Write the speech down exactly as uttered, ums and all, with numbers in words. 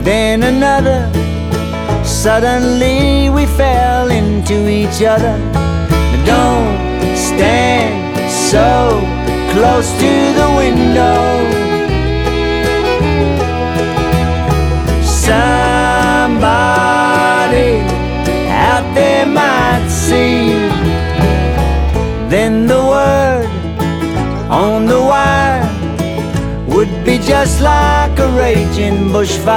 then another. Suddenly we fell into each other. Don't stand so close to the window. Somebody out there might see you. Then the word on the wire would be just like a raging bushfire.